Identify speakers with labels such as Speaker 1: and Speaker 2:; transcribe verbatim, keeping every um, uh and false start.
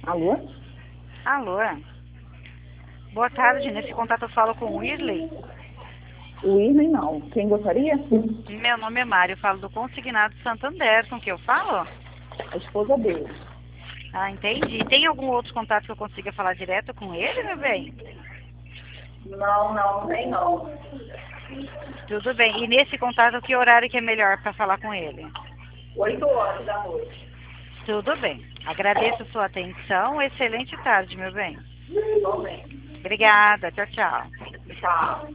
Speaker 1: Alô?
Speaker 2: Alô? Boa tarde, nesse contato eu falo com o Wesley.
Speaker 1: O Irley não. Quem gostaria?
Speaker 2: Meu nome é Mário, eu falo do Consignado Santander, com que eu falo?
Speaker 1: A esposa dele.
Speaker 2: Ah, entendi. Tem algum outro contato que eu consiga falar direto com ele, meu bem?
Speaker 1: Não, não, tem não.
Speaker 2: Tudo bem. E nesse contato, que horário que é melhor para falar com ele?
Speaker 1: Oito horas da noite.
Speaker 2: Tudo bem. Agradeço a sua atenção. Excelente tarde, meu bem.
Speaker 1: Igualmente.
Speaker 2: Obrigada. Tchau, tchau.
Speaker 1: Tchau.